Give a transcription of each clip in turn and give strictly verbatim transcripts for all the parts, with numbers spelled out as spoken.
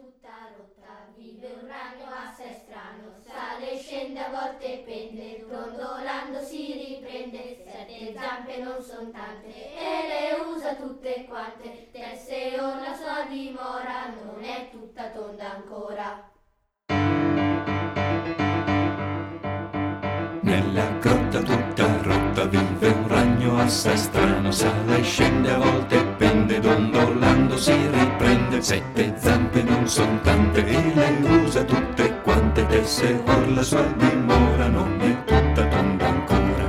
tutta rotta, vive un ragno assai strano, sale, scende, a volte pende, dondolando si riprende, sette zampe non son tante, e le usa tutte quante, tesse or la sua dimora, non è tutta tonda ancora. Nella grotta tutta rotta vive un ragno assai strano, sale e scende, a volte pende, dondolando si riprende, sette zampe non son tante e le usa tutte quante, tesse or la sua dimora, non è tutta tonda ancora.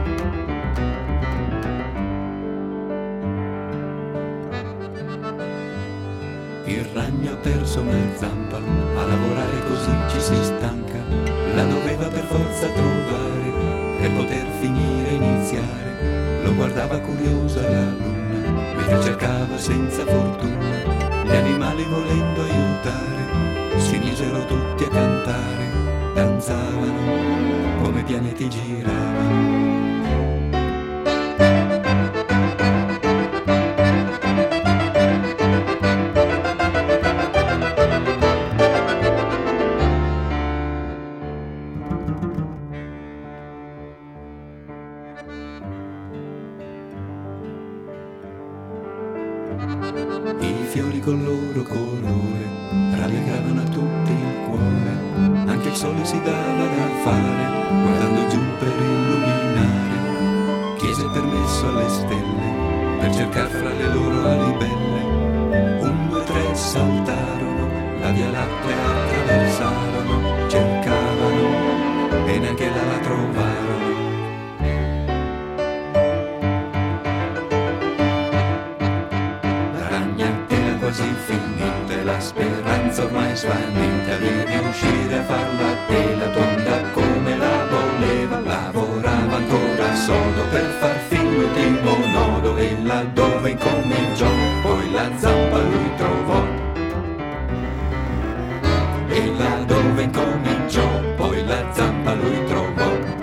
Il ragno ha perso una zampa, a lavorare così ci si stanca, la doveva per forza trovare per poter finire e iniziare. Lo guardava curiosa la luna, mentre cercava senza fortuna. Gli animali volendo aiutare si misero tutti a cantare, danzavano come pianeti giravano. I fiori col loro colore rallegravano a tutti il cuore, anche il sole si dava da fare, guardando giù per illuminare. Chiese permesso alle stelle per cercar fra le loro ali belle. Un, due, tre saltarono, la via Lattea attraversarono, cercavano e neanche là la trovarono. Quasi finita, la speranza ormai svanita di riuscire a farla tela tonda come la voleva. Lavorava ancora sodo per far fin l'ultimo nodo, e laddove incominciò poi la zampa lui trovò. E laddove incominciò poi la zampa lui trovò.